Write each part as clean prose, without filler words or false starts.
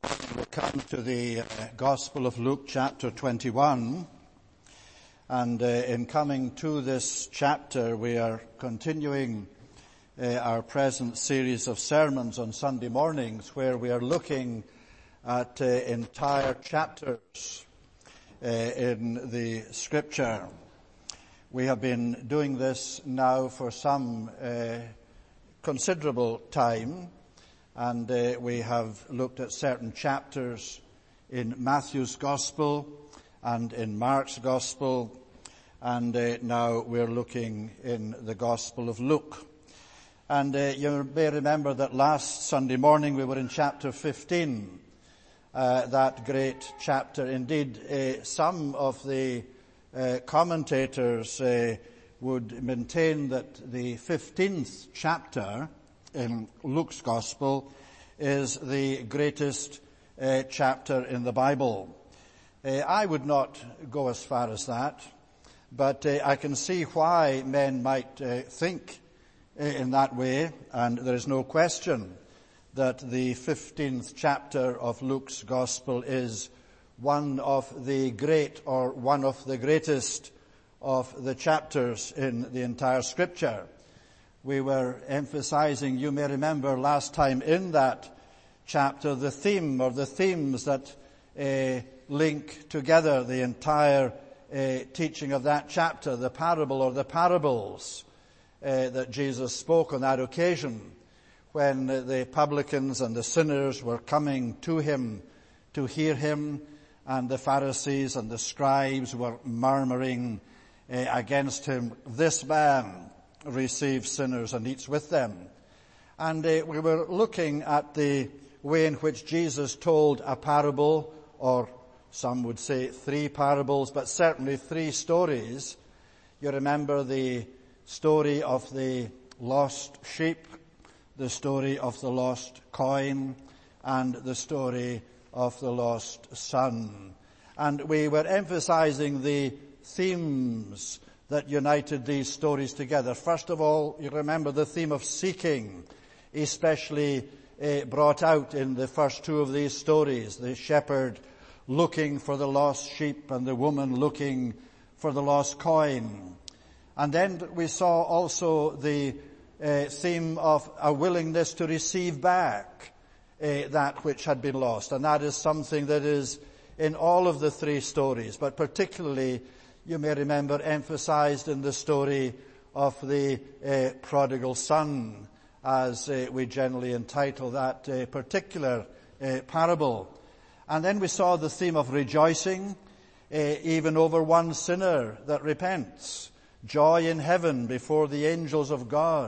We come to the Gospel of Luke chapter 21, and in coming to this chapter we are continuing our present series of sermons on Sunday mornings, where we are looking at entire chapters in the Scripture. We have been doing this now for some considerable time, and we have looked at certain chapters in Matthew's Gospel and in Mark's Gospel, and now we're looking in the Gospel of Luke. And you may remember that last Sunday morning we were in chapter 15, that great chapter. Indeed, some of the commentators would maintain that the 15th chapter in Luke's Gospel is the greatest chapter in the Bible. I would not go as far as that, but I can see why men might think in that way, and there is no question that the 15th chapter of Luke's Gospel is one of the great, or one of the greatest of the chapters in the entire Scripture. We were emphasizing, you may remember last time in that chapter, the theme or the themes that link together the entire teaching of that chapter, the parable or the parables that Jesus spoke on that occasion when the publicans and the sinners were coming to him to hear him, and the Pharisees and the scribes were murmuring against him. This man receives sinners and eats with them. And we were looking at the way in which Jesus told a parable, or some would say three parables, but certainly three stories. You remember the story of the lost sheep, the story of the lost coin, and the story of the lost son. And we were emphasizing the themes that united these stories together. First of all, you remember the theme of seeking, especially brought out in the first two of these stories, the shepherd looking for the lost sheep and the woman looking for the lost coin. And then we saw also the theme of a willingness to receive back that which had been lost. And that is something that is in all of the three stories, but particularly, you may remember, emphasized in the story of the prodigal son, as we generally entitle that particular parable. And then we saw the theme of rejoicing, even over one sinner that repents. Joy in heaven before the angels of God.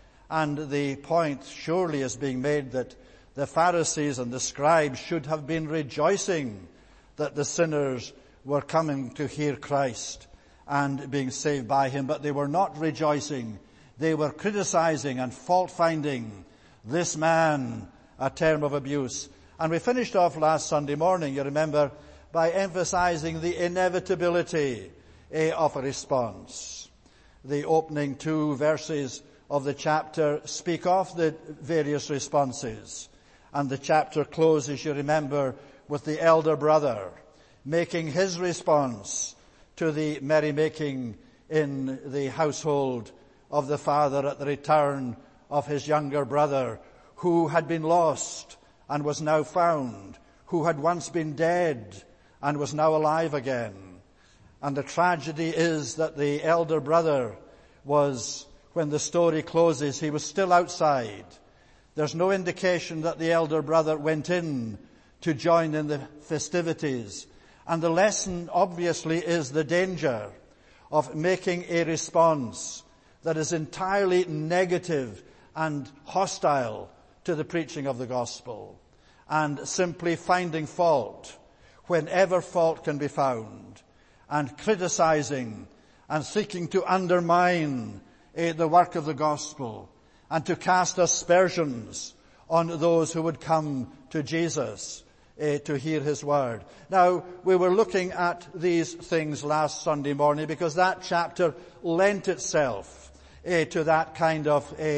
And the point surely is being made that the Pharisees and the scribes should have been rejoicing that the sinners were coming to hear Christ and being saved by him, but they were not rejoicing. They were criticizing and fault-finding this man, a term of abuse. And we finished off last Sunday morning, you remember, by emphasizing the inevitability of a response. The opening two verses of the chapter speak of the various responses. And the chapter closes, you remember, with the elder brother making his response to the merrymaking in the household of the father at the return of his younger brother, who had been lost and was now found, who had once been dead and was now alive again. And the tragedy is that the elder brother was, when the story closes, he was still outside. There's no indication that the elder brother went in to join in the festivities. And the lesson, obviously, is the danger of making a response that is entirely negative and hostile to the preaching of the gospel, and simply finding fault whenever fault can be found, and criticizing and seeking to undermine the work of the gospel, and to cast aspersions on those who would come to Jesus to hear his word. Now, we were looking at these things last Sunday morning because that chapter lent itself to that kind of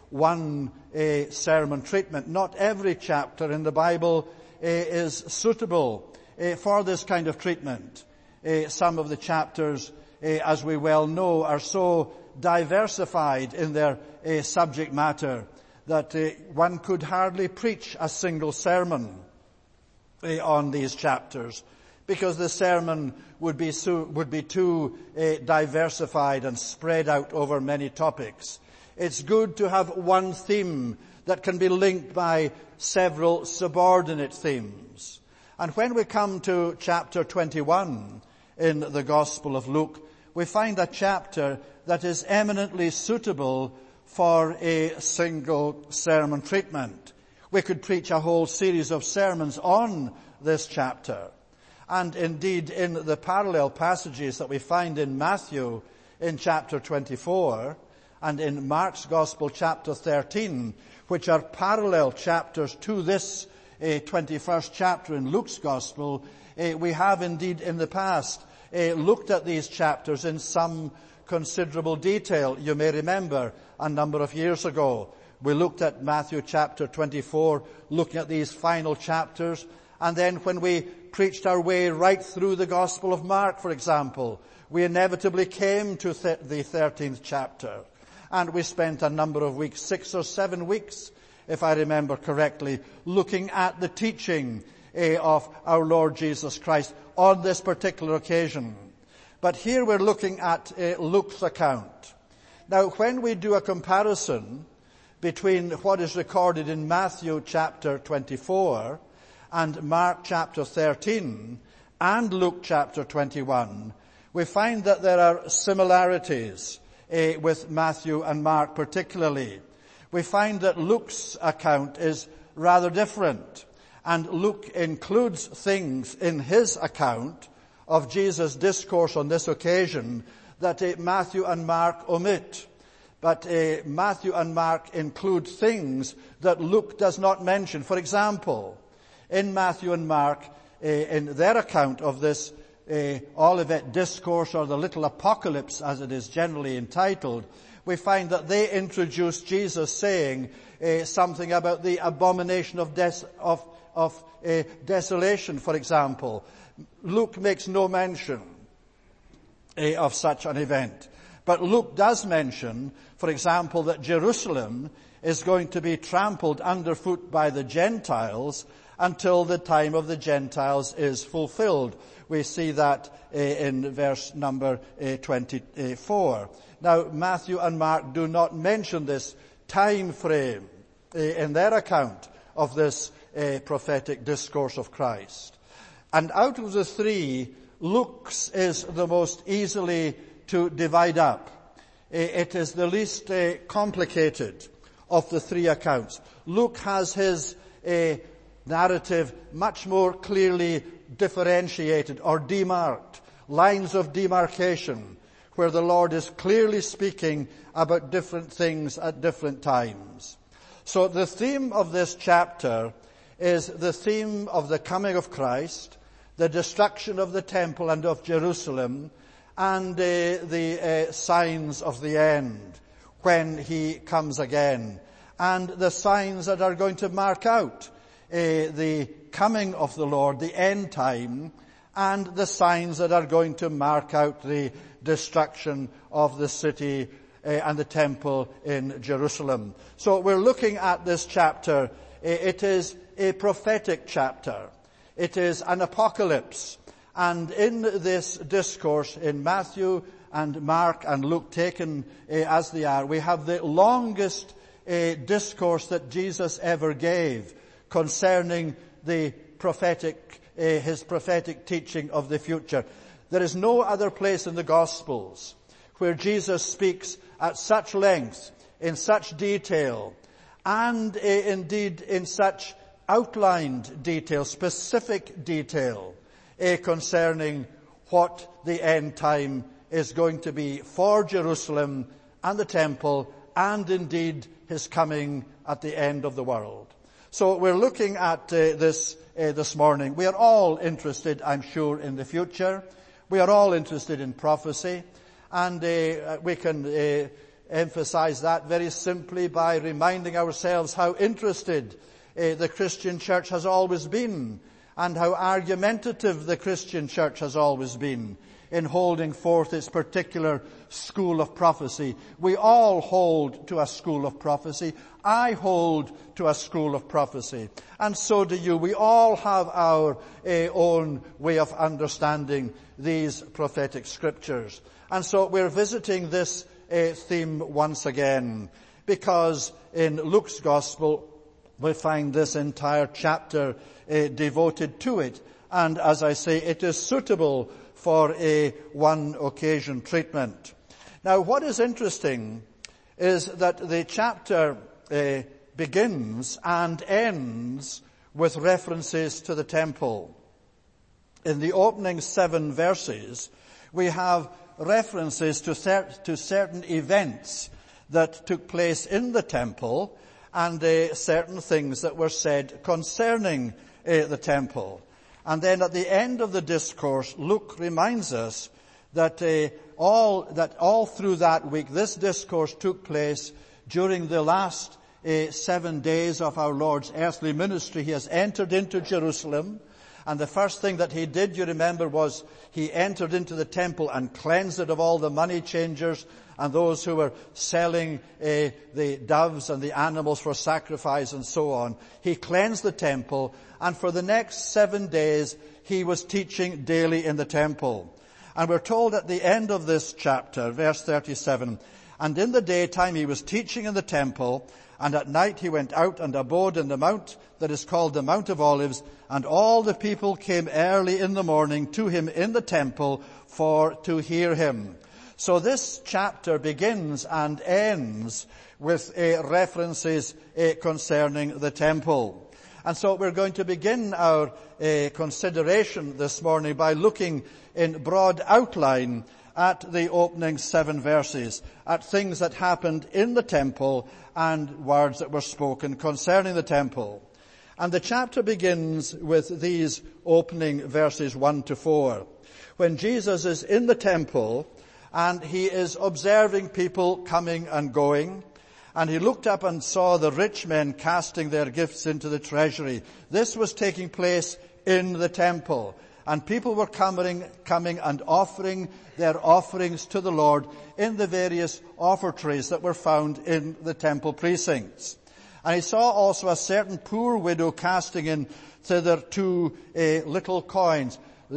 one sermon treatment. Not every chapter in the Bible is suitable for this kind of treatment. Some of the chapters, as we well know, are so diversified in their subject matter that one could hardly preach a single sermon on these chapters, because the sermon would be too diversified and spread out over many topics. It's good to have one theme that can be linked by several subordinate themes. And when we come to chapter 21 in the Gospel of Luke, we find a chapter that is eminently suitable for a single sermon treatment. We could preach a whole series of sermons on this chapter. And indeed, in the parallel passages that we find in Matthew in chapter 24 and in Mark's Gospel chapter 13, which are parallel chapters to this 21st chapter in Luke's Gospel, we have indeed in the past looked at these chapters in some considerable detail. You may remember a number of years ago, we looked at Matthew chapter 24, looking at these final chapters. And then when we preached our way right through the Gospel of Mark, for example, we inevitably came to the 13th chapter. And we spent a number of weeks, 6 or 7 weeks, if I remember correctly, looking at the teaching of our Lord Jesus Christ on this particular occasion. But here we're looking at Luke's account. Now, when we do a comparison between what is recorded in Matthew chapter 24 and Mark chapter 13 and Luke chapter 21, we find that there are similarities with Matthew and Mark particularly. We find that Luke's account is rather different, and Luke includes things in his account of Jesus' discourse on this occasion that Matthew and Mark omit. But Matthew and Mark include things that Luke does not mention. For example, in Matthew and Mark, in their account of this Olivet Discourse, or the Little Apocalypse as it is generally entitled, we find that they introduce Jesus saying something about the abomination of desolation, for example. Luke makes no mention of such an event. But Luke does mention, for example, that Jerusalem is going to be trampled underfoot by the Gentiles until the time of the Gentiles is fulfilled. We see that in verse number 24. Now, Matthew and Mark do not mention this time frame in their account of this prophetic discourse of Christ. And out of the three, Luke's is the most easily to divide up. It is the least complicated of the three accounts. Luke has his narrative much more clearly differentiated or demarked, lines of demarcation, where the Lord is clearly speaking about different things at different times. So the theme of this chapter is the theme of the coming of Christ, the destruction of the temple and of Jerusalem, and the signs of the end when he comes again, and the signs that are going to mark out the coming of the Lord, the end time, and the signs that are going to mark out the destruction of the city and the temple in Jerusalem. So we're looking at this chapter. It is a prophetic chapter. It is an apocalypse. And in this discourse in Matthew and Mark and Luke, taken as they are, we have the longest discourse that Jesus ever gave concerning the prophetic, his prophetic teaching of the future. There is no other place in the Gospels where Jesus speaks at such length, in such detail, and indeed in such outlined detail, specific detail, concerning what the end time is going to be for Jerusalem and the temple, and indeed his coming at the end of the world. So we're looking at this morning. We are all interested, I'm sure, in the future. We are all interested in prophecy, and we can emphasize that very simply by reminding ourselves how interested the Christian church has always been, and how argumentative the Christian church has always been in holding forth its particular school of prophecy. We all hold to a school of prophecy. I hold to a school of prophecy. And so do you. We all have our own way of understanding these prophetic scriptures. And so we're visiting this theme once again, because in Luke's Gospel we find this entire chapter devoted to it. And as I say, it is suitable for a one occasion treatment. Now, what is interesting is that the chapter begins and ends with references to the temple. In the opening 7 verses, we have references to certain events that took place in the temple, and certain things that were said concerning the temple. And then at the end of the discourse, Luke reminds us that all through that week, this discourse took place during the last 7 days of our Lord's earthly ministry. He has entered into Jerusalem, and the first thing that he did, you remember, was he entered into the temple and cleansed it of all the money changers and those who were selling the doves and the animals for sacrifice and so on. He cleansed the temple, and for the next 7 days he was teaching daily in the temple. And we're told at the end of this chapter, verse 37, "And in the daytime he was teaching in the temple, and at night he went out and abode in the mount that is called the Mount of Olives, and all the people came early in the morning to him in the temple to hear him." So this chapter begins and ends with references concerning the temple. And so we're going to begin our consideration this morning by looking in broad outline at the opening 7 verses, at things that happened in the temple and words that were spoken concerning the temple. And the chapter begins with these opening verses 1 to 4. When Jesus is in the temple and he is observing people coming and going, and he looked up and saw the rich men casting their gifts into the treasury. This was taking place in the temple, and people were coming and offering their offerings to the Lord in the various offertories that were found in the temple precincts. And he saw also a certain poor widow casting in thither 2 little coins,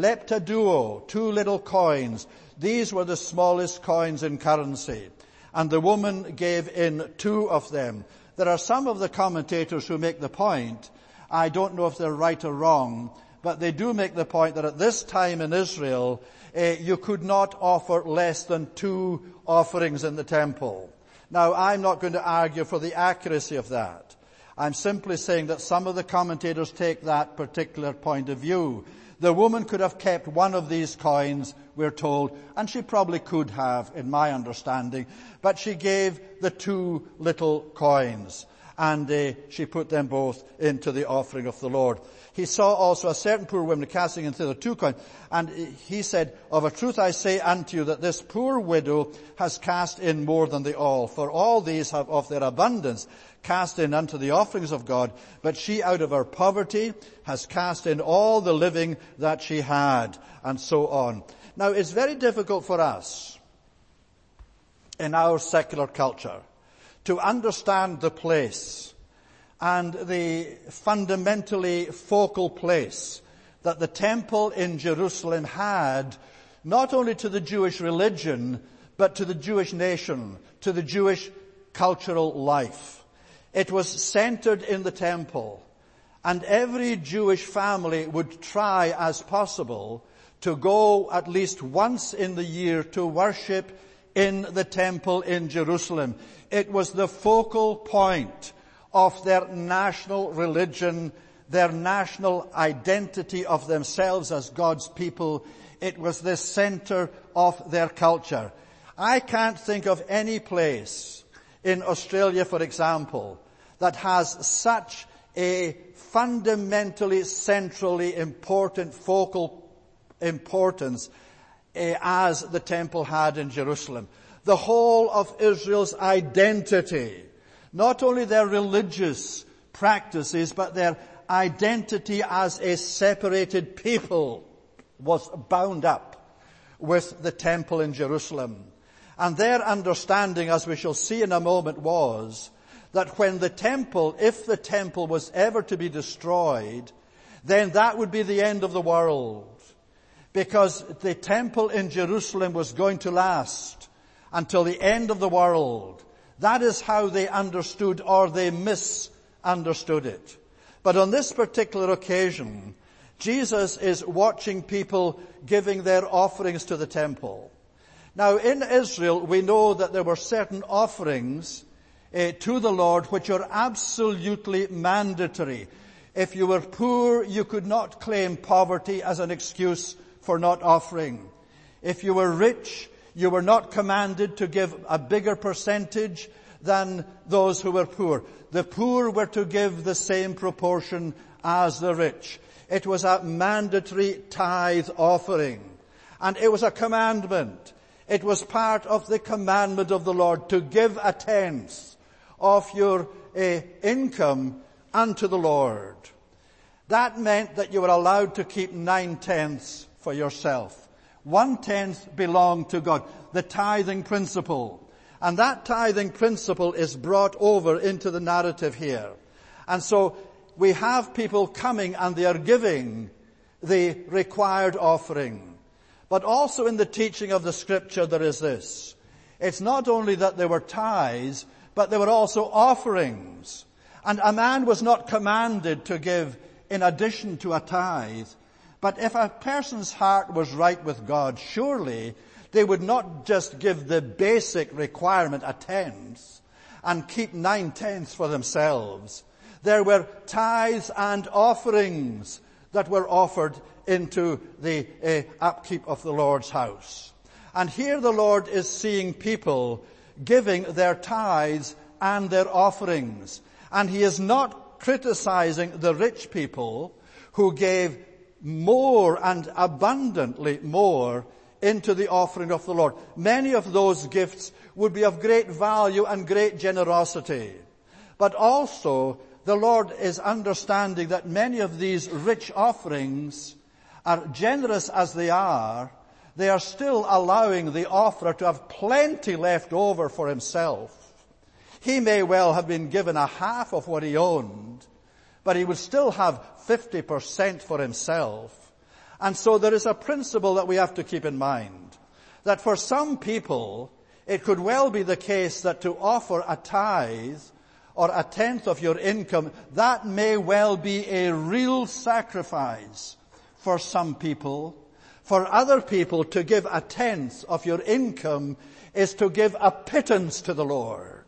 lepta 2 little coins. These were the smallest coins in currency. And the woman gave in 2 of them. There are some of the commentators who make the point, I don't know if they're right or wrong, but they do make the point that at this time in Israel, you could not offer less than 2 offerings in the temple. Now, I'm not going to argue for the accuracy of that. I'm simply saying that some of the commentators take that particular point of view. The woman could have kept 1 of these coins, we're told, and she probably could have, in my understanding, but she gave the 2 little coins, and she put them both into the offering of the Lord. He saw also a certain poor woman casting in thither 2 coins, and he said, "Of a truth I say unto you that this poor widow has cast in more than they all, for all these have of their abundance cast in unto the offerings of God, but she out of her poverty has cast in all the living that she had," and so on. Now, it's very difficult for us in our secular culture to understand the place and the fundamentally focal place that the temple in Jerusalem had, not only to the Jewish religion, but to the Jewish nation, to the Jewish cultural life. It was centered in the temple, and every Jewish family would try as possible to go at least once in the year to worship in the temple in Jerusalem. It was the focal point of their national religion, their national identity of themselves as God's people. It was the center of their culture. I can't think of any place in Australia, for example, that has such a fundamentally, centrally important focal importance as the temple had in Jerusalem. the whole of Israel's identity, not only their religious practices, but their identity as a separated people, was bound up with the temple in Jerusalem. And their understanding, as we shall see in a moment, was that when the temple, if the temple was ever to be destroyed, then that would be the end of the world. Because the temple in Jerusalem was going to last until the end of the world. That is how they understood, or they misunderstood it. But on this particular occasion, Jesus is watching people giving their offerings to the temple. Now, in Israel, we know that there were certain offerings to the Lord which are absolutely mandatory. If you were poor, you could not claim poverty as an excuse for not offering. If you were rich, you were not commanded to give a bigger percentage than those who were poor. The poor were to give the same proportion as the rich. It was a mandatory tithe offering. And it was a commandment. It was part of the commandment of the Lord to give a tenth of your income unto the Lord. That meant that you were allowed to keep 9/10 for yourself. 1/10 belonged to God. The tithing principle. And that tithing principle is brought over into the narrative here. And so we have people coming and they are giving the required offering. But also in the teaching of the Scripture there is this. It's not only that there were tithes, but there were also offerings. And a man was not commanded to give in addition to a tithe. But if a person's heart was right with God, surely they would not just give the basic requirement, a tenth, and keep 9/10 for themselves. There were tithes and offerings that were offered into the upkeep of the Lord's house. And here the Lord is seeing people giving their tithes and their offerings. And he is not criticizing the rich people who gave more and abundantly more into the offering of the Lord. Many of those gifts would be of great value and great generosity. But also, the Lord is understanding that many of these rich offerings, are generous as they are still allowing the offerer to have plenty left over for himself. He may well have been given a half of what he owned, but he would still have 50% for himself. And so there is a principle that we have to keep in mind, that for some people, it could well be the case that to offer a tithe or a tenth of your income, that may well be a real sacrifice for some people. For other people, to give a tenth of your income is to give a pittance to the Lord.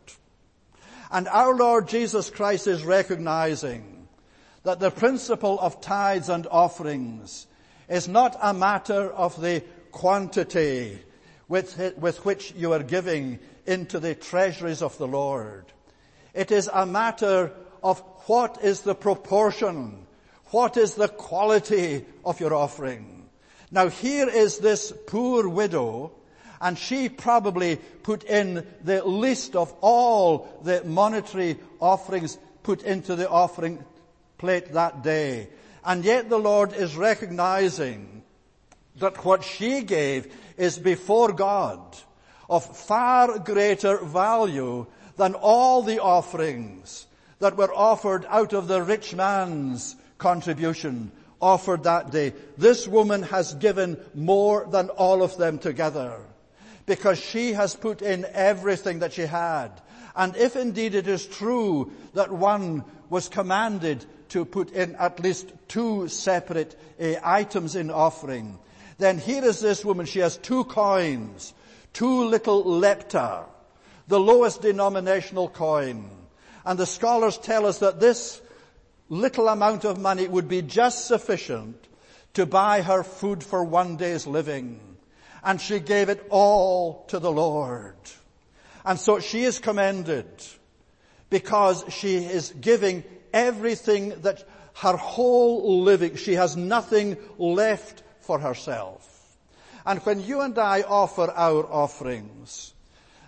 And our Lord Jesus Christ is recognizing that the principle of tithes and offerings is not a matter of the quantity with which you are giving into the treasuries of the Lord. It is a matter of what is the proportion, what is the quality of your offering. Now here is this poor widow, and she probably put in the least of all the monetary offerings put into the offering plate that day. And yet the Lord is recognizing that what she gave is before God of far greater value than all the offerings that were offered out of the rich man's contribution offered that day. This woman has given more than all of them together, because she has put in everything that she had. And if indeed it is true that one was commanded to put in at least two separate items in offering, then here is this woman. She has 2 coins, 2 little lepta, the lowest denominational coin. And the scholars tell us that this little amount of money would be just sufficient to buy her food for one day's living. And she gave it all to the Lord. And so she is commended because she is giving everything, that her whole living, she has nothing left for herself. And when you and I offer our offerings,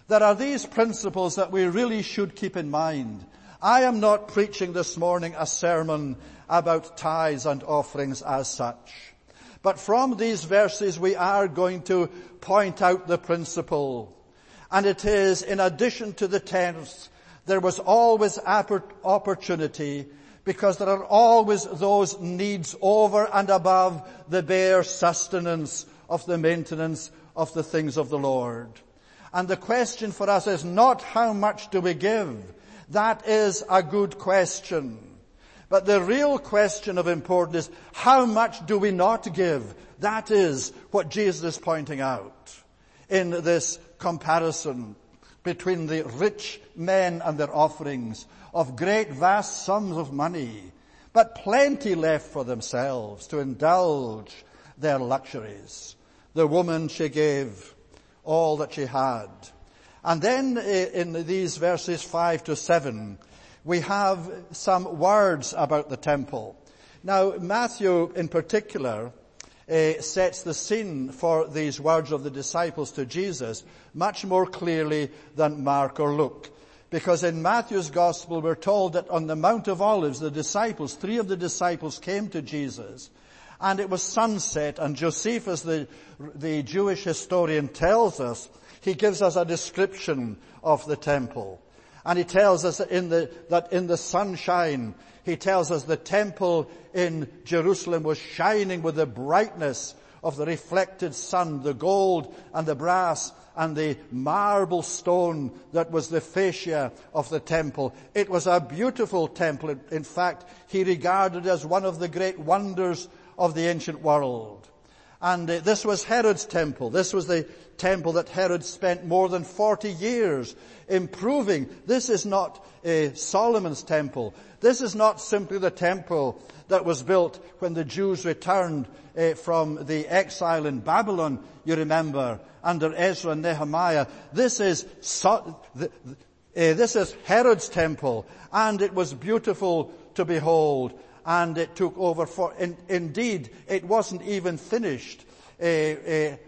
there are these principles that we really should keep in mind. I am not preaching this morning a sermon about tithes and offerings as such. But from these verses we are going to point out the principle. And it is, in addition to the tenth, there was always opportunity, because there are always those needs over and above the bare sustenance of the maintenance of the things of the Lord. And the question for us is not how much do we give. That is a good question. But the real question of importance is how much do we not give? That is what Jesus is pointing out in this comparison between the rich men and their offerings of great vast sums of money, but plenty left for themselves to indulge their luxuries. The woman, she gave all that she had. And then in these verses 5 to 7, we have some words about the temple. Now, Matthew in particular sets the scene for these words of the disciples to Jesus much more clearly than Mark or Luke. Because in Matthew's Gospel we're told that on the Mount of Olives, three of the disciples came to Jesus, and it was sunset, and Josephus, the Jewish historian, tells us, he gives us a description of the temple. And he tells us that in the sunshine, he tells us the temple in Jerusalem was shining with the brightness of the reflected sun, the gold and the brass and the marble stone that was the fascia of the temple. It was a beautiful temple. In fact, he regarded it as one of the great wonders of the ancient world. And this was Herod's temple. This was the temple that Herod spent more than 40 years improving. This is not Solomon's temple. This is not simply the temple that was built when the Jews returned from the exile in Babylon, you remember, under Ezra and Nehemiah. This is Herod's temple, and it was beautiful to behold. And it took over indeed, it wasn't even finished during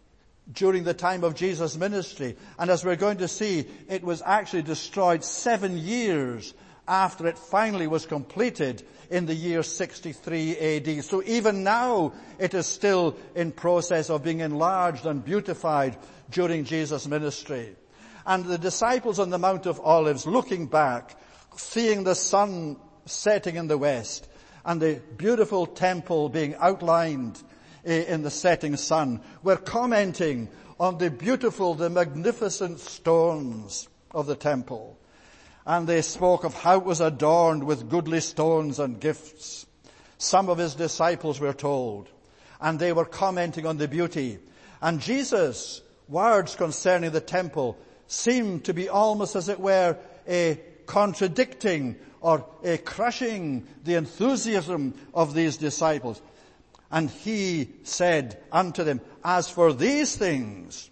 the time of Jesus' ministry. And as we're going to see, it was actually destroyed 7 years after it finally was completed in the year 63 AD. So even now, it is still in process of being enlarged and beautified during Jesus' ministry. And the disciples on the Mount of Olives, looking back, seeing the sun setting in the west, and the beautiful temple being outlined in the setting sun, were commenting on the magnificent stones of the temple. And they spoke of how it was adorned with goodly stones and gifts. Some of his disciples were told, and they were commenting on the beauty. And Jesus' words concerning the temple seemed to be almost as it were contradicting or crushing the enthusiasm of these disciples. And he said unto them, as for these things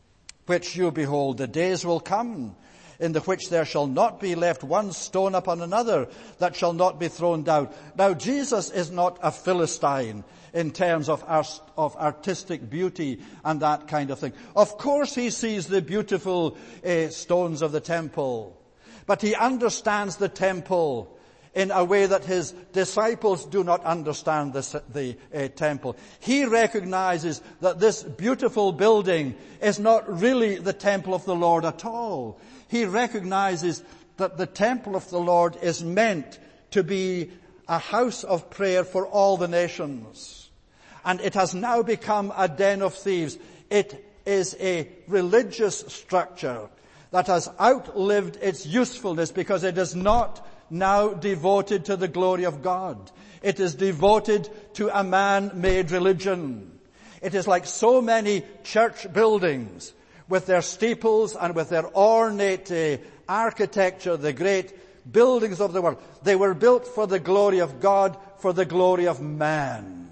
which you behold, the days will come in the which there shall not be left one stone upon another that shall not be thrown down. Now, Jesus is not a Philistine in terms of artistic beauty and that kind of thing. Of course he sees the beautiful stones of the temple, but he understands the temple in a way that his disciples do not understand the temple. He recognizes that this beautiful building is not really the temple of the Lord at all. He recognizes that the temple of the Lord is meant to be a house of prayer for all the nations. And it has now become a den of thieves. It is a religious structure that has outlived its usefulness because it is not now devoted to the glory of God. It is devoted to a man-made religion. It is like so many church buildings with their steeples and with their ornate architecture, the great buildings of the world. They were built for the glory of God, for the glory of man.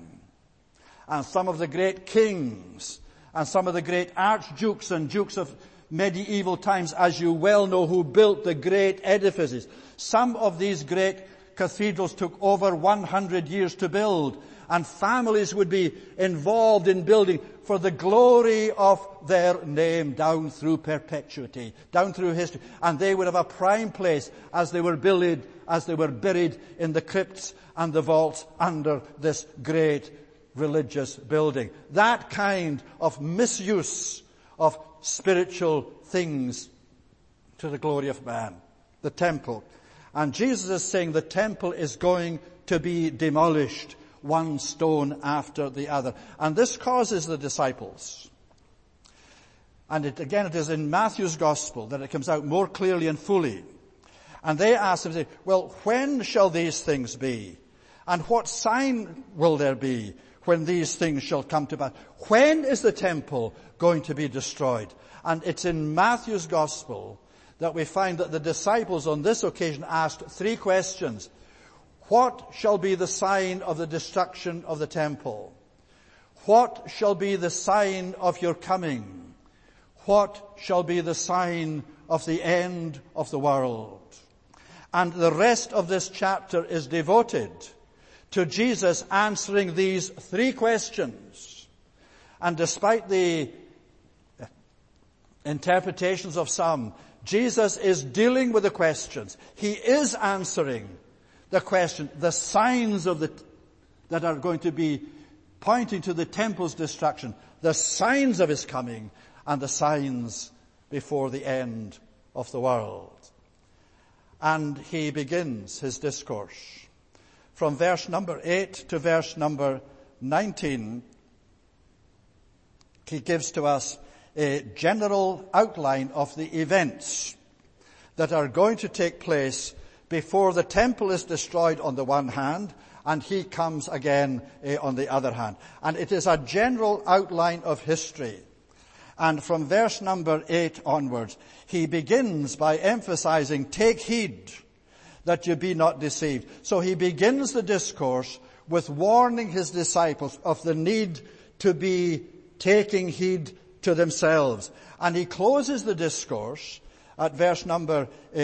And some of the great kings and some of the great archdukes and dukes of medieval times, as you well know, who built the great edifices. Some of these great cathedrals took over 100 years to build, and families would be involved in building for the glory of their name down through perpetuity, down through history. And they would have a prime place as they were buried in the crypts and the vaults under this great religious building. That kind of misuse of spiritual things to the glory of man. The temple. And Jesus is saying the temple is going to be demolished, one stone after the other. And this causes the disciples. And it is in Matthew's gospel that it comes out more clearly and fully. And they ask him, well, when shall these things be? And what sign will there be when these things shall come to pass? When is the temple going to be destroyed? And it's in Matthew's gospel that we find that the disciples on this occasion asked 3 questions. What shall be the sign of the destruction of the temple? What shall be the sign of your coming? What shall be the sign of the end of the world? And the rest of this chapter is devoted to Jesus answering these 3 questions. And despite the interpretations of some, Jesus is dealing with the questions. He is answering the question, the signs that are going to be pointing to the temple's destruction, the signs of his coming, and the signs before the end of the world. And he begins his discourse. From verse number 8 to verse number 19, he gives to us a general outline of the events that are going to take place before the temple is destroyed on the one hand, and he comes again on the other hand. And it is a general outline of history. And from verse number 8 onwards, he begins by emphasizing, take heed that you be not deceived. So he begins the discourse with warning his disciples of the need to be taking heed to themselves. And he closes the discourse at verse number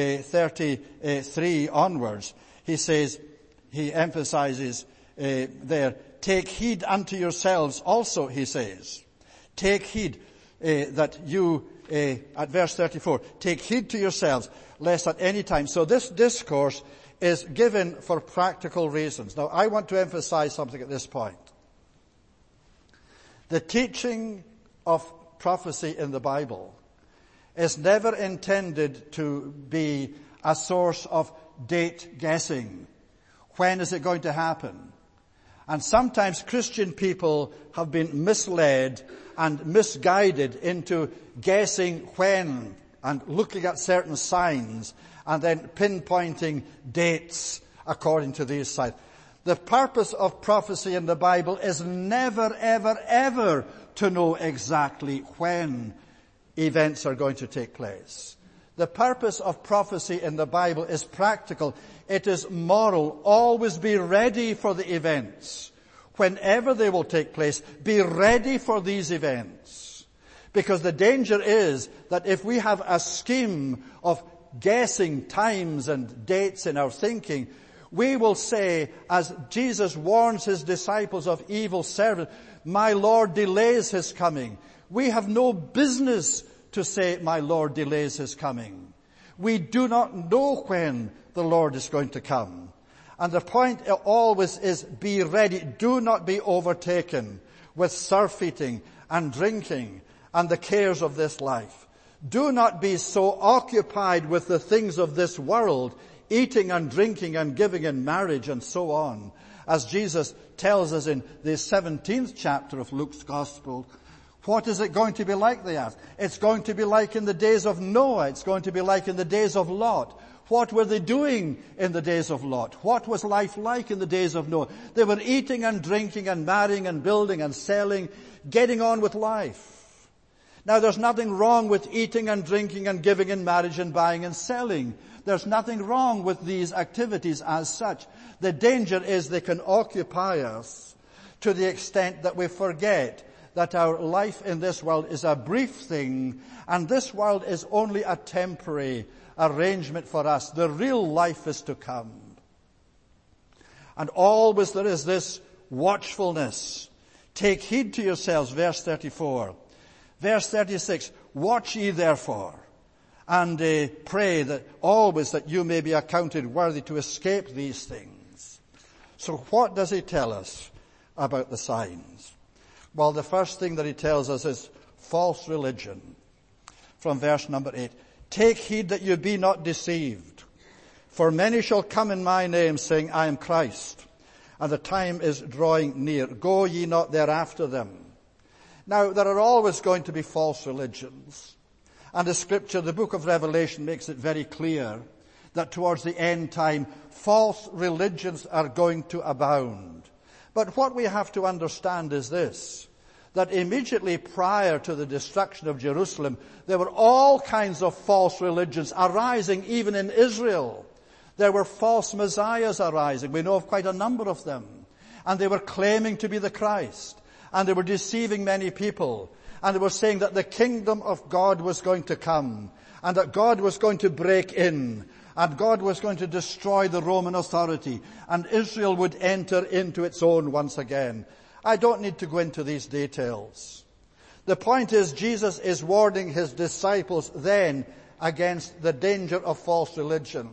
33 onwards. He emphasizes there, take heed unto yourselves also, he says. Take heed that you, at verse 34, take heed to yourselves, lest at any time. So this discourse is given for practical reasons. Now, I want to emphasize something at this point. The teaching of prophecy in the Bible is never intended to be a source of date guessing. When is it going to happen? And sometimes Christian people have been misled and misguided into guessing when and looking at certain signs and then pinpointing dates according to these signs. The purpose of prophecy in the Bible is never, ever, ever to know exactly when events are going to take place. The purpose of prophecy in the Bible is practical. It is moral. Always be ready for the events. Whenever they will take place, be ready for these events. Because the danger is that if we have a scheme of guessing times and dates in our thinking, we will say, as Jesus warns his disciples of evil servants, my Lord delays his coming. We have no business to say, my Lord delays his coming. We do not know when the Lord is going to come. And the point always is, be ready. Do not be overtaken with surfeiting and drinking and the cares of this life. Do not be so occupied with the things of this world, eating and drinking and giving in marriage and so on. As Jesus tells us in the 17th chapter of Luke's Gospel, what is it going to be like, they ask? It's going to be like in the days of Noah. It's going to be like in the days of Lot. What were they doing in the days of Lot? What was life like in the days of Noah? They were eating and drinking and marrying and building and selling, getting on with life. Now, there's nothing wrong with eating and drinking and giving in marriage and buying and selling. There's nothing wrong with these activities as such. The danger is they can occupy us to the extent that we forget that our life in this world is a brief thing, and this world is only a temporary arrangement for us. The real life is to come. And always there is this watchfulness. Take heed to yourselves, verse 34. Verse 36, watch ye therefore, and pray that always that you may be accounted worthy to escape these things. So what does he tell us about the signs? Well, the first thing that he tells us is false religion. From verse number 8, take heed that you be not deceived. For many shall come in my name, saying, I am Christ, and the time is drawing near. Go ye not thereafter them. Now, there are always going to be false religions. And the scripture, the book of Revelation, makes it very clear that towards the end time, false religions are going to abound. But what we have to understand is this, that immediately prior to the destruction of Jerusalem, there were all kinds of false religions arising even in Israel. There were false messiahs arising. We know of quite a number of them. And they were claiming to be the Christ. And they were deceiving many people. And they were saying that the kingdom of God was going to come. And that God was going to break in. And God was going to destroy the Roman authority. And Israel would enter into its own once again. I don't need to go into these details. The point is, Jesus is warning his disciples then against the danger of false religion.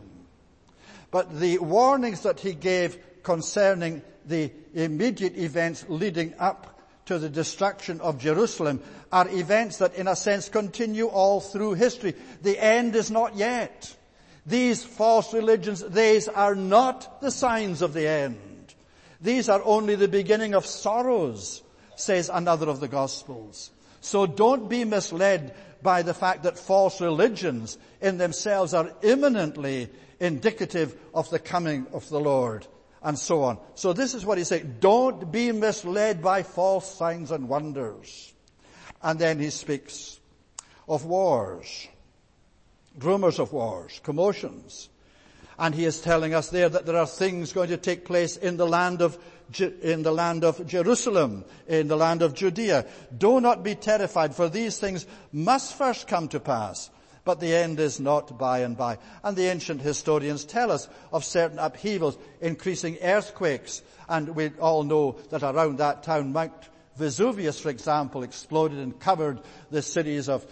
But the warnings that he gave concerning the immediate events leading up to the destruction of Jerusalem are events that in a sense continue all through history. The end is not yet. These false religions, these are not the signs of the end. These are only the beginning of sorrows, says another of the Gospels. So don't be misled by the fact that false religions in themselves are imminently indicative of the coming of the Lord, and so on. So this is what he's saying. Don't be misled by false signs and wonders. And then he speaks of wars, rumors of wars, commotions. And he is telling us there that there are things going to take place in the land of Jerusalem, in the land of Judea. Do not be terrified, for these things must first come to pass. But the end is not by and by. And the ancient historians tell us of certain upheavals, increasing earthquakes. And we all know that around that town, Mount Vesuvius, for example, exploded and covered the cities of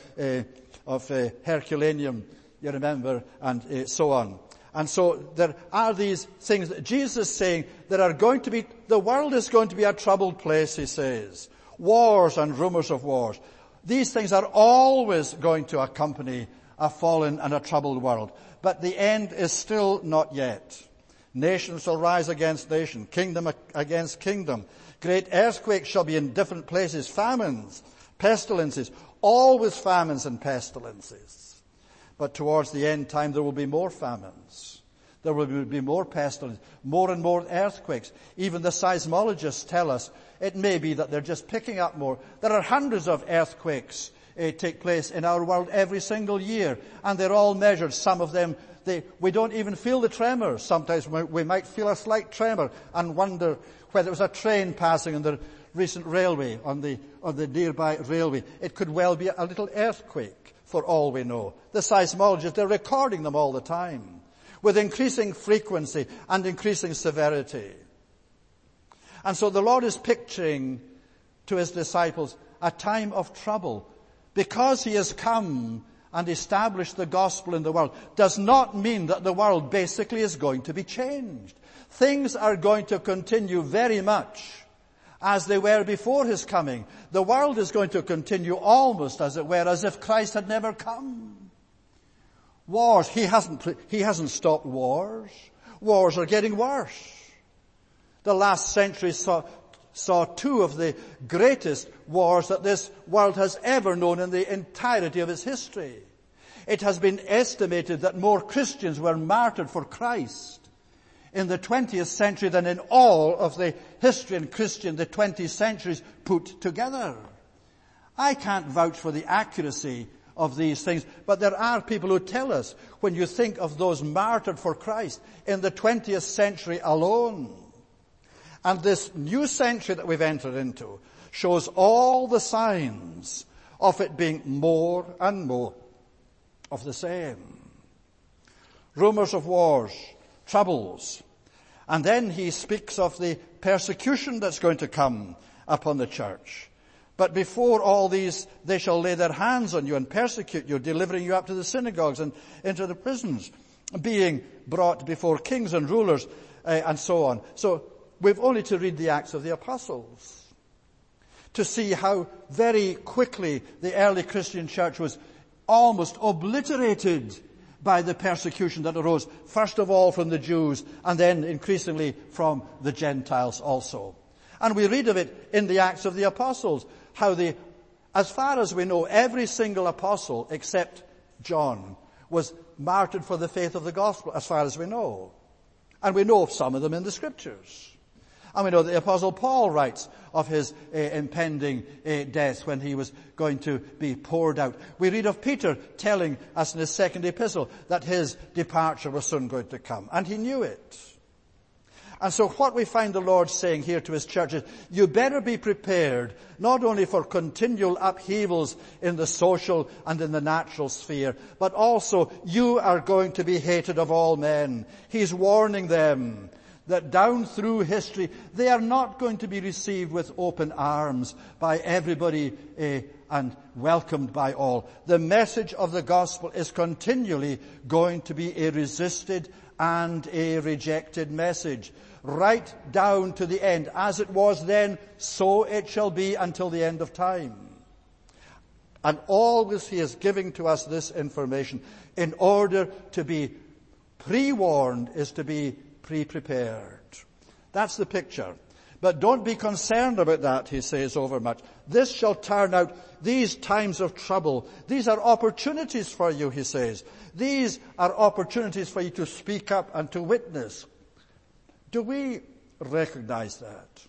Herculaneum, you remember, and so on. And so there are these things that Jesus is saying that are going to be, the world is going to be a troubled place, he says. Wars and rumors of wars. These things are always going to accompany a fallen and a troubled world. But the end is still not yet. Nation shall rise against nation, kingdom against kingdom. Great earthquakes shall be in different places, famines, pestilences, always famines and pestilences. But towards the end time there will be more famines. There will be more pestilence, more and more earthquakes. Even the seismologists tell us it may be that they're just picking up more. There are hundreds of earthquakes take place in our world every single year, and they're all measured. Some of them, we don't even feel the tremors. Sometimes we might feel a slight tremor and wonder whether it was a train passing on the recent railway, on the nearby railway. It could well be a little earthquake, for all we know. The seismologists, they're recording them all the time, with increasing frequency and increasing severity. And so the Lord is picturing to his disciples a time of trouble. Because he has come and established the gospel in the world does not mean that the world basically is going to be changed. Things are going to continue very much as they were before his coming. The world is going to continue almost, as it were, as if Christ had never come. Wars, he hasn't stopped wars. Wars are getting worse. The last century saw two of the greatest wars that this world has ever known in the entirety of its history. It has been estimated that more Christians were martyred for Christ in the 20th century than in all of the history in the 20 centuries put together. I can't vouch for the accuracy of these things, but there are people who tell us, when you think of those martyred for Christ in the 20th century alone. And this new century that we've entered into shows all the signs of it being more and more of the same. Rumors of wars, troubles. And then he speaks of the persecution that's going to come upon the church. But before all these, they shall lay their hands on you and persecute you, delivering you up to the synagogues and into the prisons, being brought before kings and rulers, and so on. So we've only to read the Acts of the Apostles to see how very quickly the early Christian church was almost obliterated by the persecution that arose, first of all from the Jews, and then increasingly from the Gentiles also. And we read of it in the Acts of the Apostles, how as far as we know, every single apostle except John was martyred for the faith of the gospel, as far as we know. And we know of some of them in the scriptures. And we know that the Apostle Paul writes of his impending death when he was going to be poured out. We read of Peter telling us in his second epistle that his departure was soon going to come. And he knew it. And so what we find the Lord saying here to his church is, you better be prepared not only for continual upheavals in the social and in the natural sphere, but also you are going to be hated of all men. He's warning them that down through history, they are not going to be received with open arms by everybody and welcomed by all. The message of the gospel is continually going to be a resisted and a rejected message, right down to the end. As it was then, so it shall be until the end of time. And always he is giving to us this information. In order to be pre-warned is to be pre-prepared. That's the picture. But don't be concerned about that, he says overmuch. This shall turn out, these times of trouble, these are opportunities for you, he says. These are opportunities for you to speak up and to witness. Do we recognize that?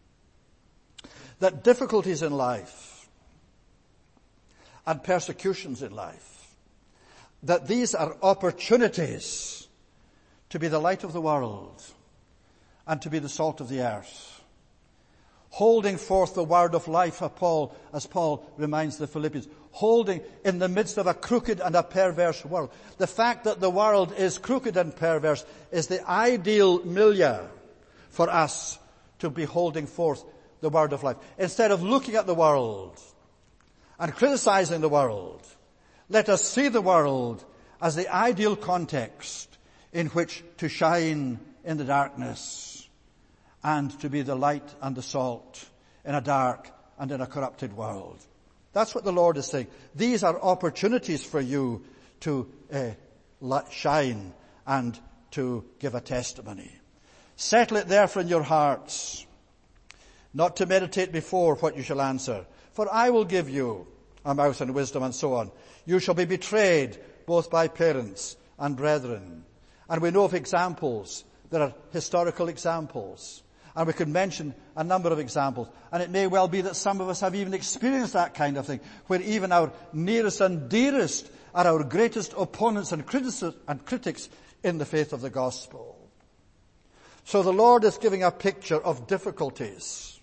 That difficulties in life and persecutions in life, that these are opportunities to be the light of the world and to be the salt of the earth, holding forth the word of life, as Paul reminds the Philippians, holding in the midst of a crooked and a perverse world. The fact that the world is crooked and perverse is the ideal milieu for us to be holding forth the word of life. Instead of looking at the world and criticizing the world, let us see the world as the ideal context in which to shine in the darkness and to be the light and the salt in a dark and in a corrupted world. That's what the Lord is saying. These are opportunities for you to shine and to give a testimony. Settle it therefore in your hearts, not to meditate before what you shall answer. For I will give you a mouth and wisdom and so on. You shall be betrayed both by parents and brethren. And we know of examples. There are historical examples. And we could mention a number of examples. And it may well be that some of us have even experienced that kind of thing, where even our nearest and dearest are our greatest opponents and critics in the faith of the gospel. So the Lord is giving a picture of difficulties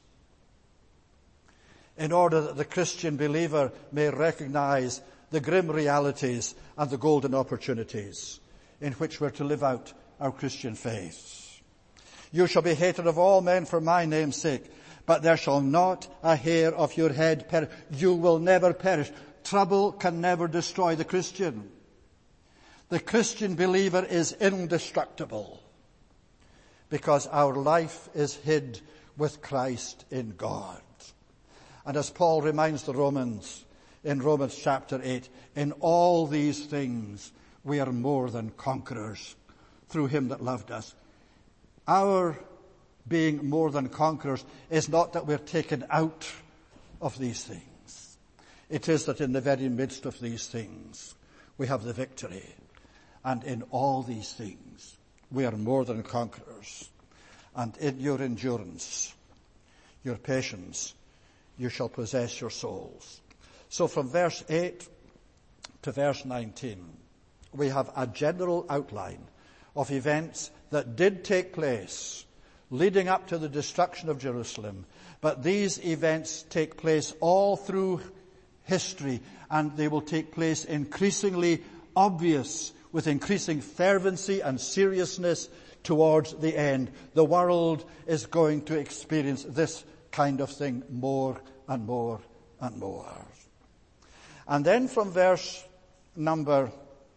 in order that the Christian believer may recognize the grim realities and the golden opportunities in which we're to live out our Christian faith. You shall be hated of all men for my name's sake, but there shall not a hair of your head perish. You will never perish. Trouble can never destroy the Christian. The Christian believer is indestructible because our life is hid with Christ in God. And as Paul reminds the Romans in Romans chapter 8, in all these things we are more than conquerors through him that loved us. Our being more than conquerors is not that we're taken out of these things. It is that in the very midst of these things we have the victory. And in all these things we are more than conquerors. And in your endurance, your patience, you shall possess your souls. So from verse 8 to verse 19, we have a general outline of events that did take place leading up to the destruction of Jerusalem. But these events take place all through history, and they will take place increasingly obvious with increasing fervency and seriousness towards the end. The world is going to experience this kind of thing more and more and more. And then from verse number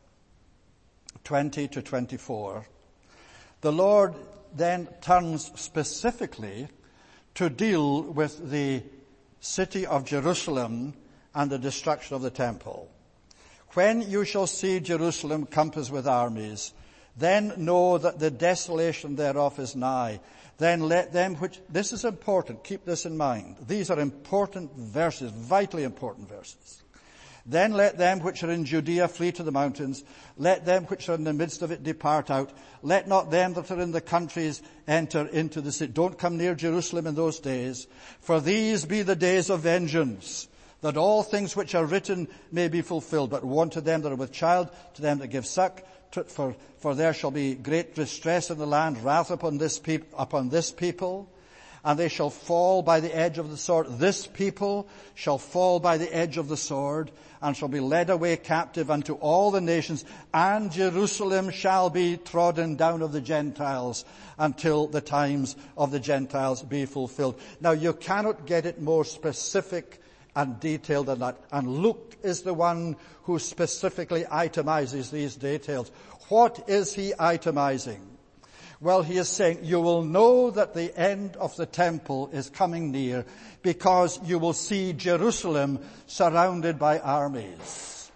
20 to 24, the Lord then turns specifically to deal with the city of Jerusalem and the destruction of the temple. When you shall see Jerusalem compassed with armies, then know that the desolation thereof is nigh. Then let them this is important, keep this in mind. These are important verses, vitally important verses. Then let them which are in Judea flee to the mountains. Let them which are in the midst of it depart out. Let not them that are in the countries enter into the city. Don't come near Jerusalem in those days. For these be the days of vengeance, that all things which are written may be fulfilled. But woe to them that are with child, to them that give suck, for there shall be great distress in the land, wrath upon this people, and they shall fall by the edge of the sword. This people shall fall by the edge of the sword, and shall be led away captive unto all the nations, and Jerusalem shall be trodden down of the Gentiles until the times of the Gentiles be fulfilled. Now you cannot get it more specific and detailed than that. And Luke is the one who specifically itemizes these details. What is he itemizing? Well, he is saying, you will know that the end of the temple is coming near because you will see Jerusalem surrounded by armies.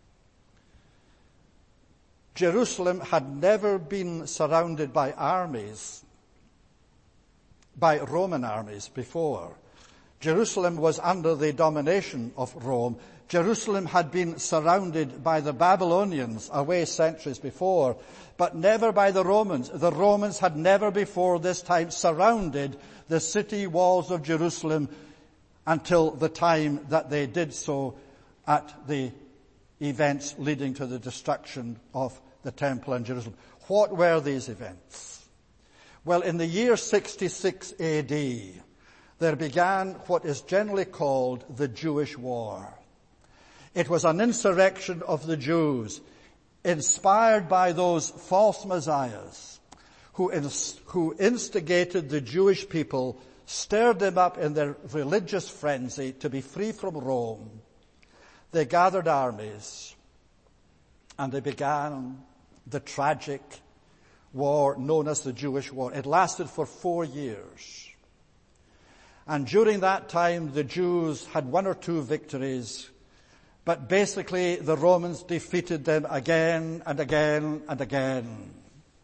Jerusalem had never been surrounded by armies, by Roman armies before. Jerusalem was under the domination of Rome. Jerusalem had been surrounded by the Babylonians away centuries before, but never by the Romans. The Romans had never before this time surrounded the city walls of Jerusalem until the time that they did so at the events leading to the destruction of the temple in Jerusalem. What were these events? Well, in the year 66 AD, there began what is generally called the Jewish War. It was an insurrection of the Jews, inspired by those false messiahs who instigated the Jewish people, stirred them up in their religious frenzy to be free from Rome. They gathered armies, and they began the tragic war known as the Jewish War. It lasted for 4 years. And during that time, the Jews had 1 or 2 victories, but basically the Romans defeated them again and again and again.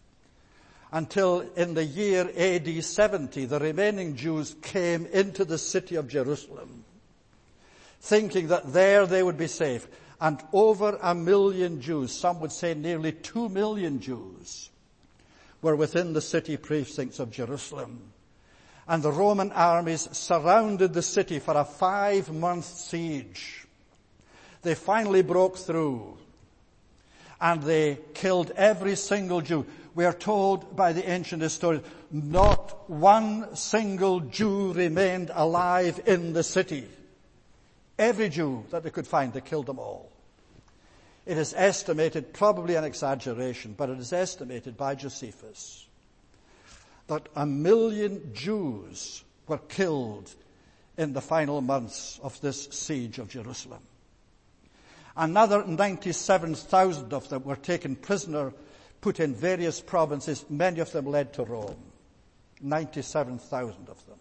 Until in the year AD 70, the remaining Jews came into the city of Jerusalem, thinking that there they would be safe. And over 1 million Jews, some would say nearly 2 million Jews, were within the city precincts of Jerusalem. And the Roman armies surrounded the city for a 5-month siege. They finally broke through, and they killed every single Jew. We are told by the ancient historians, not one single Jew remained alive in the city. Every Jew that they could find, they killed them all. It is estimated, probably an exaggeration, but it is estimated by Josephus, that 1 million Jews were killed in the final months of this siege of Jerusalem. Another 97,000 of them were taken prisoner, put in various provinces, many of them led to Rome. 97,000 of them.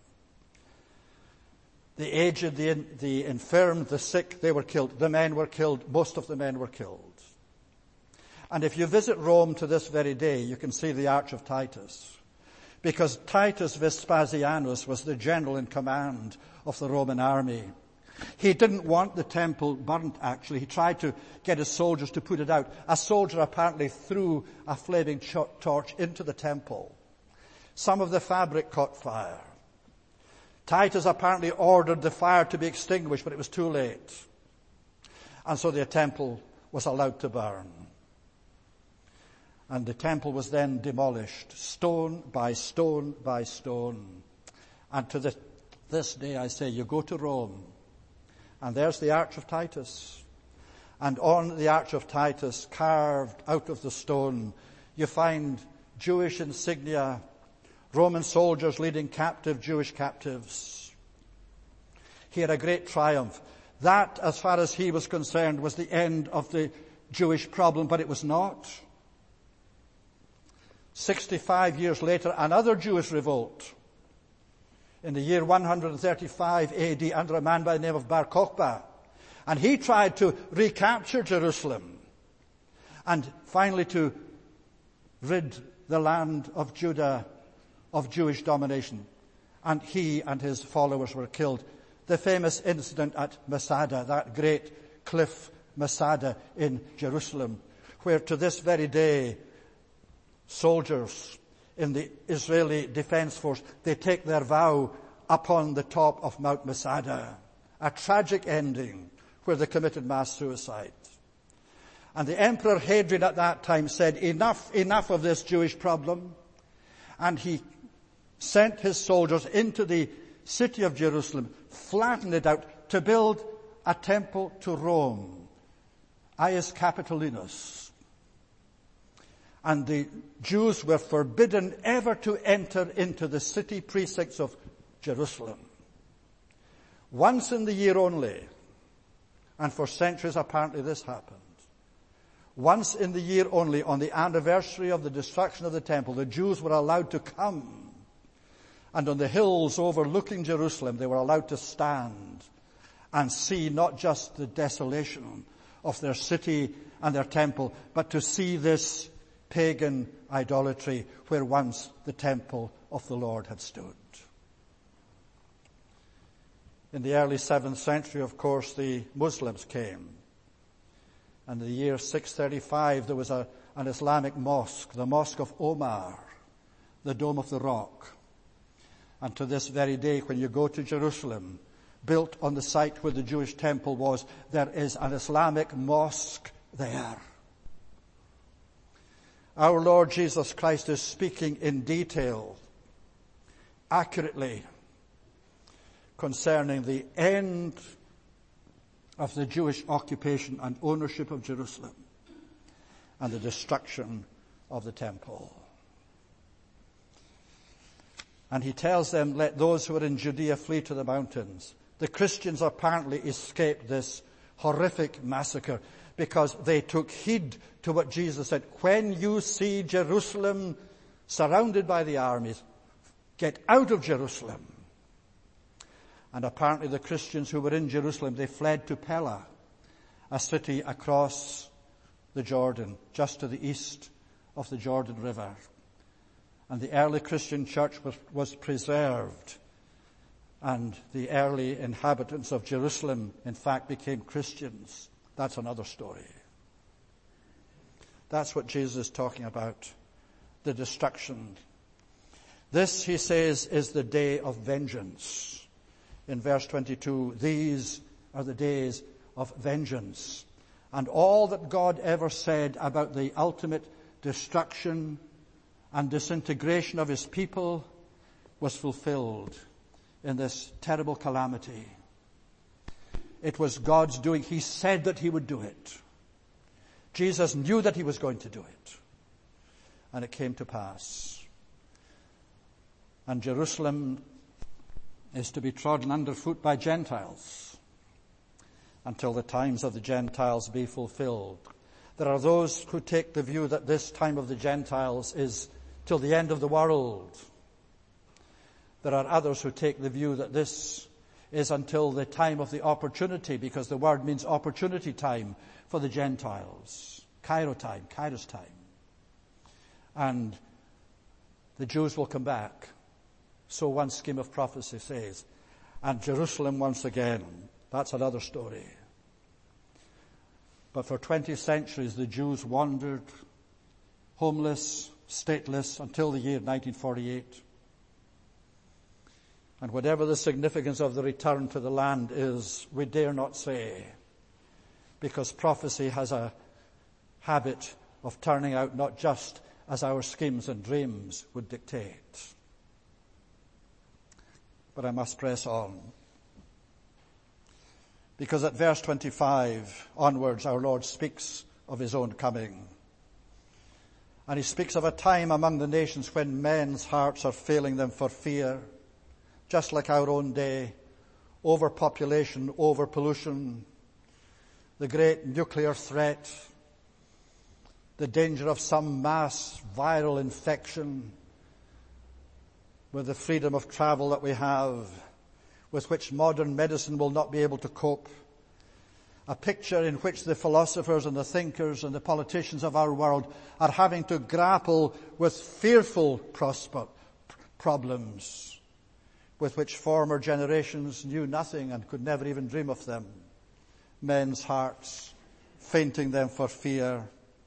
The aged, the infirm, the sick, they were killed. The men were killed. Most of the men were killed. And if you visit Rome to this very day, you can see the Arch of Titus, because Titus Vespasianus was the general in command of the Roman army. He didn't want the temple burnt, actually. He tried to get his soldiers to put it out. A soldier apparently threw a flaming torch into the temple. Some of the fabric caught fire. Titus apparently ordered the fire to be extinguished, but it was too late. And so the temple was allowed to burn. And the temple was then demolished, stone by stone by stone. And to this day, I say, you go to Rome, and there's the Arch of Titus. And on the Arch of Titus, carved out of the stone, you find Jewish insignia, Roman soldiers leading captive Jewish captives. He had a great triumph. That, as far as he was concerned, was the end of the Jewish problem, but it was not. 65 years later, another Jewish revolt. In the year 135 AD, under a man by the name of Bar Kokhba. And he tried to recapture Jerusalem and finally to rid the land of Judah of Jewish domination. And he and his followers were killed. The famous incident at Masada, that great cliff Masada in Jerusalem, where to this very day soldiers in the Israeli Defense Force, they take their vow upon the top of Mount Masada. A tragic ending where they committed mass suicide. And the Emperor Hadrian at that time said, enough of this Jewish problem. And he sent his soldiers into the city of Jerusalem, flattened it out to build a temple to Rome, Ius Capitolinus. And the Jews were forbidden ever to enter into the city precincts of Jerusalem. Once in the year only, and for centuries apparently this happened. Once in the year only, on the anniversary of the destruction of the temple, the Jews were allowed to come. And on the hills overlooking Jerusalem, they were allowed to stand and see not just the desolation of their city and their temple, but to see this pagan idolatry where once the temple of the Lord had stood. In the early 7th century, of course, the Muslims came. And in the year 635, there was an Islamic mosque, the Mosque of Omar, the Dome of the Rock. And to this very day, when you go to Jerusalem, built on the site where the Jewish temple was, there is an Islamic mosque there. Our Lord Jesus Christ is speaking in detail, accurately, concerning the end of the Jewish occupation and ownership of Jerusalem and the destruction of the temple. And he tells them, let those who are in Judea flee to the mountains. The Christians apparently escaped this horrific massacre because they took heed to what Jesus said. When you see Jerusalem surrounded by the armies, get out of Jerusalem. And apparently the Christians who were in Jerusalem, they fled to Pella, a city across the Jordan, just to the east of the Jordan River. And the early Christian church was preserved. And the early inhabitants of Jerusalem, in fact, became Christians. That's another story. That's what Jesus is talking about, the destruction. This, he says, is the day of vengeance. In verse 22, these are the days of vengeance. And all that God ever said about the ultimate destruction and disintegration of his people was fulfilled in this terrible calamity. It was God's doing. He said that he would do it. Jesus knew that he was going to do it. And it came to pass. And Jerusalem is to be trodden underfoot by Gentiles until the times of the Gentiles be fulfilled. There are those who take the view that this time of the Gentiles is till the end of the world. There are others who take the view that this is until the time of the opportunity, because the word means opportunity time for the Gentiles. Kairos time. And the Jews will come back. So one scheme of prophecy says. And Jerusalem once again. That's another story. But for 20 centuries the Jews wandered, homeless, stateless, until the year 1948. And whatever the significance of the return to the land is, we dare not say, because prophecy has a habit of turning out not just as our schemes and dreams would dictate. But I must press on. Because at verse 25 onwards, our Lord speaks of his own coming. And he speaks of a time among the nations when men's hearts are failing them for fear, just like our own day. Overpopulation, overpollution, the great nuclear threat, the danger of some mass viral infection, with the freedom of travel that we have, with which modern medicine will not be able to cope. A picture in which the philosophers and the thinkers and the politicians of our world are having to grapple with fearful problems with which former generations knew nothing and could never even dream of them. Men's hearts fainting them for fear.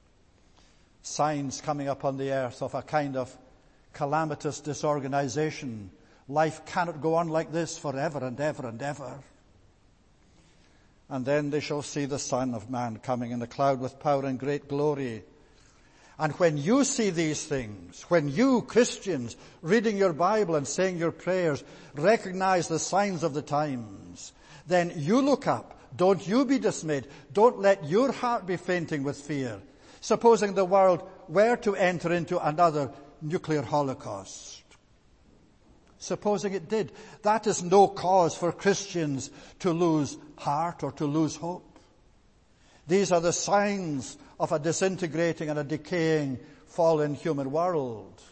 Signs coming upon the earth of a kind of calamitous disorganization. Life cannot go on like this forever and ever and ever. And then they shall see the Son of Man coming in a cloud with power and great glory. And when you see these things, when you, Christians, reading your Bible and saying your prayers, recognize the signs of the times, then you look up. Don't you be dismayed. Don't let your heart be fainting with fear. Supposing the world were to enter into another nuclear holocaust. Supposing it did. That is no cause for Christians to lose heart or to lose hope. These are the signs of a disintegrating and a decaying fallen human world.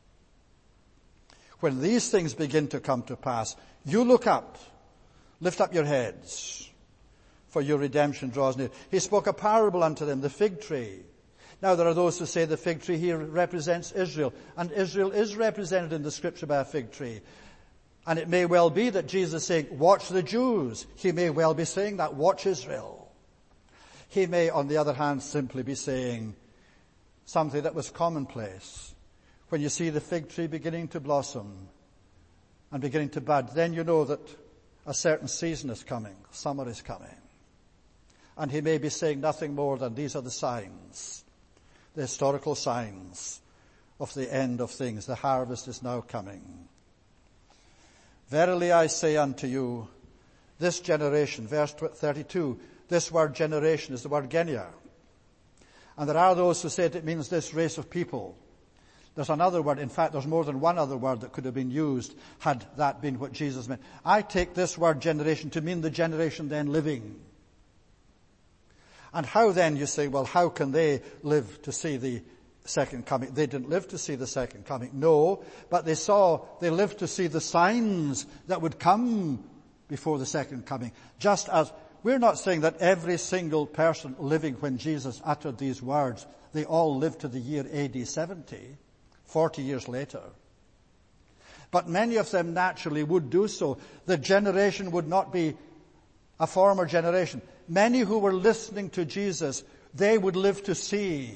When these things begin to come to pass, you look up, lift up your heads, for your redemption draws near. He spoke a parable unto them, the fig tree. Now there are those who say the fig tree here represents Israel, and Israel is represented in the scripture by a fig tree. And it may well be that Jesus is saying, watch the Jews. He may well be saying that, watch Israel. He may, on the other hand, simply be saying something that was commonplace. When you see the fig tree beginning to blossom and beginning to bud, then you know that a certain season is coming, summer is coming. And he may be saying nothing more than these are the signs, the historical signs of the end of things. The harvest is now coming. Verily I say unto you, this generation, verse 32, this word generation is the word genia. And there are those who say it means this race of people. There's another word, in fact there's more than one other word that could have been used had that been what Jesus meant. I take this word generation to mean the generation then living. And how then, you say, well, how can they live to see the second coming? They didn't live to see the second coming. No, but they lived to see the signs that would come before the second coming. Just as, we're not saying that every single person living when Jesus uttered these words, they all lived to the year AD 70, 40 years later. But many of them naturally would do so. The generation would not be a former generation. Many who were listening to Jesus, they would live to see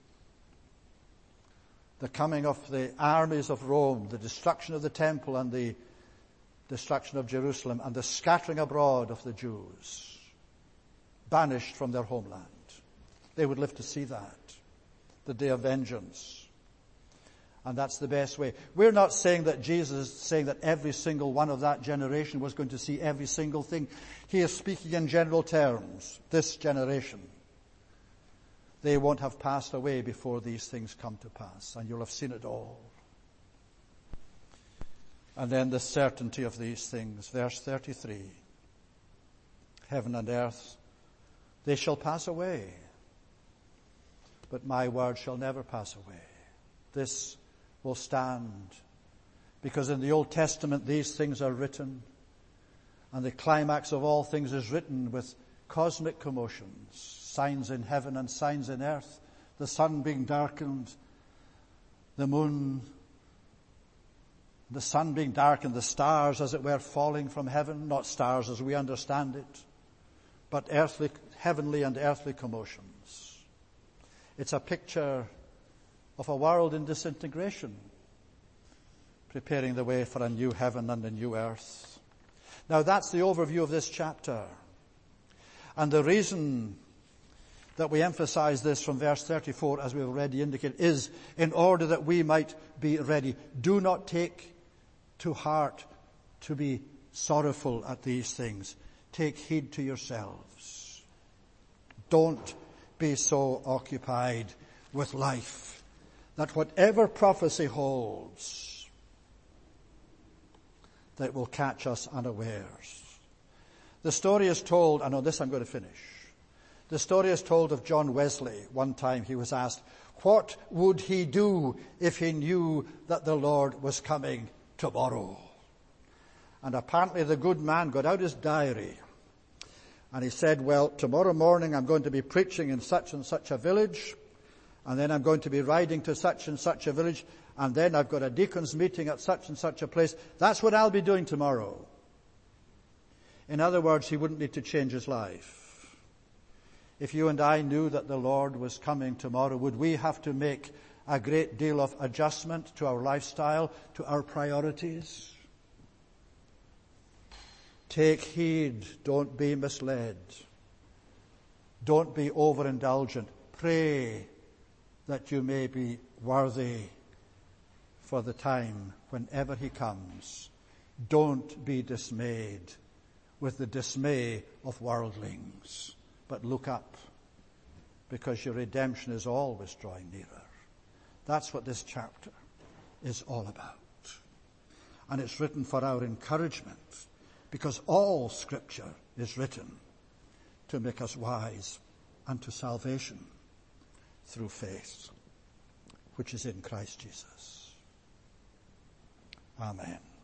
the coming of the armies of Rome, the destruction of the temple and the destruction of Jerusalem, and the scattering abroad of the Jews, banished from their homeland. They would live to see that, the day of vengeance. And that's the best way. We're not saying that Jesus is saying that every single one of that generation was going to see every single thing. He is speaking in general terms. This generation, they won't have passed away before these things come to pass, and you'll have seen it all. And then the certainty of these things, verse 33. Heaven and earth, they shall pass away, but my word shall never pass away. This will stand, because in the Old Testament these things are written, and the climax of all things is written with cosmic commotions, signs in heaven and signs in earth, the sun being darkened, the moon, the sun being darkened, the stars as it were falling from heaven, not stars as we understand it, but heavenly and earthly commotions. It's a picture of a world in disintegration, preparing the way for a new heaven and a new earth. Now that's the overview of this chapter. And the reason that we emphasize this from verse 34, as we've already indicated, is in order that we might be ready. Do not take to heart to be sorrowful at these things. Take heed to yourselves. Don't be so occupied with life that whatever prophecy holds, that will catch us unawares. The story is told, and on this I'm going to finish. The story is told of John Wesley. One time he was asked, what would he do if he knew that the Lord was coming tomorrow? And apparently the good man got out his diary and he said, well, tomorrow morning I'm going to be preaching in such and such a village, and then I'm going to be riding to such and such a village, and then I've got a deacon's meeting at such and such a place. That's what I'll be doing tomorrow. In other words, he wouldn't need to change his life. If you and I knew that the Lord was coming tomorrow, would we have to make a great deal of adjustment to our lifestyle, to our priorities? Take heed, don't be misled. Don't be overindulgent. Pray that you may be worthy for the time whenever he comes. Don't be dismayed with the dismay of worldlings, but look up, because your redemption is always drawing nearer. That's what this chapter is all about. And it's written for our encouragement, because all Scripture is written to make us wise unto salvation through faith, which is in Christ Jesus. Amen.